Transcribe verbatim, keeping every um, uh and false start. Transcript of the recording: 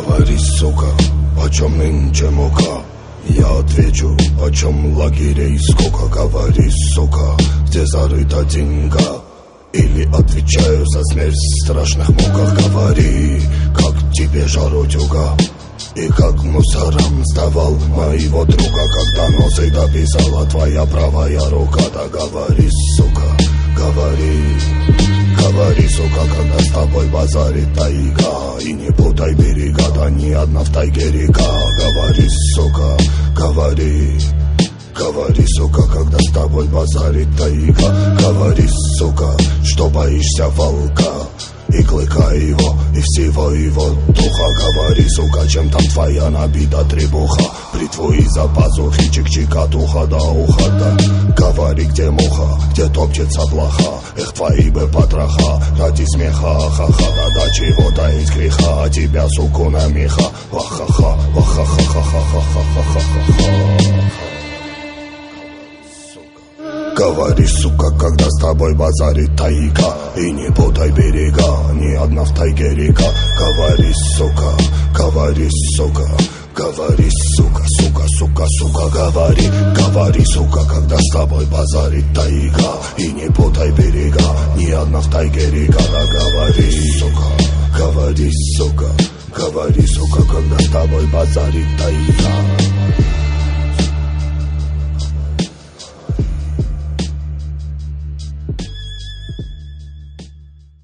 Говори, сука, почем нынче мука? Я отвечу, почем лагерей сколько. Говори, сука, где зарыта деньга? Или отвечаю за смерть в страшных муках. Говори, как тебе жаротюга, и как мусорам сдавал моего друга, когда носы дописала твоя правая рука. Да говори, сука, говори, говори, сука, когда с тобой базарит тайга. И не путай берега, да ни одна в тайге река. Говори, сука, говори, говори, сука, когда с тобой базарит тайга. Говори, сука, что боишься волка и клыка его, и всего его духа. Говори, сука, чем там твоя набита требуха. Бритву из-за пазухи, чик-чикатуха до уха, да. Говори, где муха, где топчется блоха. Эх, твои бы потроха, ради смеха, ха-ха. Да до чего таить греха, а тебя, суку, на меха. Ва-ха-ха, ва-ха-ха-ха-ха-ха-ха-ха-ха. Говори, сука, когда с тобой базарит тайга, и не путай берега, ни одна в тайге река. Говори, сука, говори, сука, говори, сука, сука, сука, сука, говори. Говори, сука, когда с тобой базарит тайга, и не путай берега, ни одна в тайге река. Да говори, сука, говори, сука, говори, сука, когда с тобой базарит тайга.